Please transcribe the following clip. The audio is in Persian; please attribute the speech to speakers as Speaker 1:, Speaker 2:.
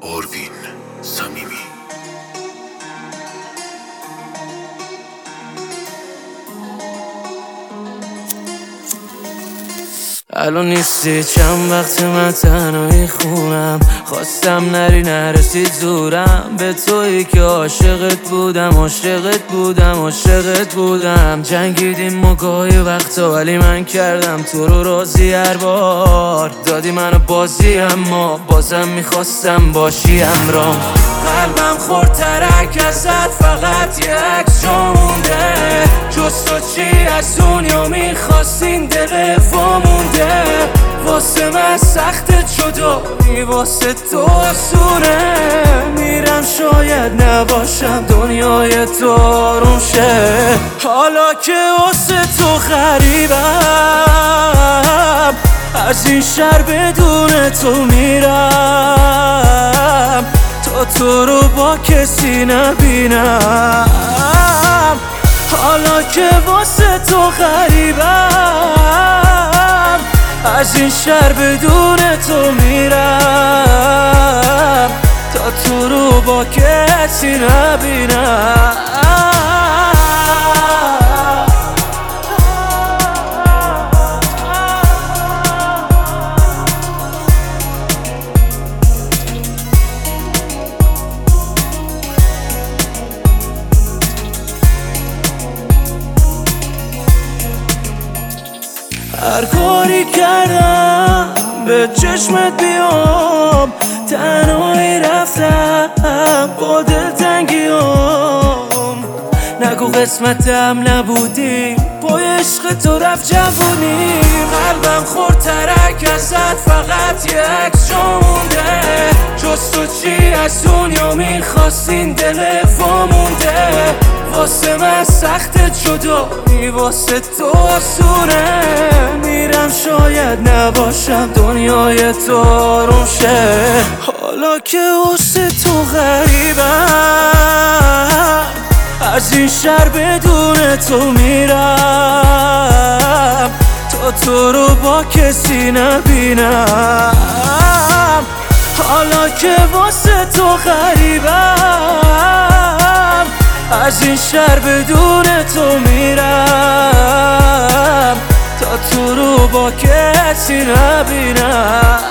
Speaker 1: آروین صمیمی.
Speaker 2: الان نیستی چند وقت من تنهایی خونم، خواستم نری نرسید زورم به تویی که عاشقت بودم جنگیدیم ما گاهی وقتا ولی من کردم تو رو راضی هر بار دادی منو بازی اما بازم میخواستم باشی همرام. قلبم خورد ترک ازت فقط یه عکس جا مونده، جز تو چی از دنیا میخواستین دل وامونده. واسه من سخت جدایی واسه تو آسونه، میرم شاید نباشم دنیای تو آروم شه. حالا که واسه تو غریبم از این شهر بدون تو میرم تا تو رو با کسی نبینم. حالا که واسه تو غریبم از این شهر بدون تو میرم تا تو رو با کسی نبینم. هر کاری کردم به چشمت بیام، تنهایی رفتم با دلتنگیام. نگو قسمتم نبودی با عشق تو رفت جوونی. قلبم خورد ترک ازت فقط یه عکس جا مونده، جز تو چی از دنیا میخواستین دل وامونده. واسه من سخت جدایی واسه تو آسونه، میرم شاید نباشم دنیای تو آروم شه. حالا که واسه تو غریبم از این شهر بدون تو میرم تا تو رو با کسی نبینم. حالا که واسه تو غریبم از این شهر بدون تو میرم تا تو رو با کسی نبینم.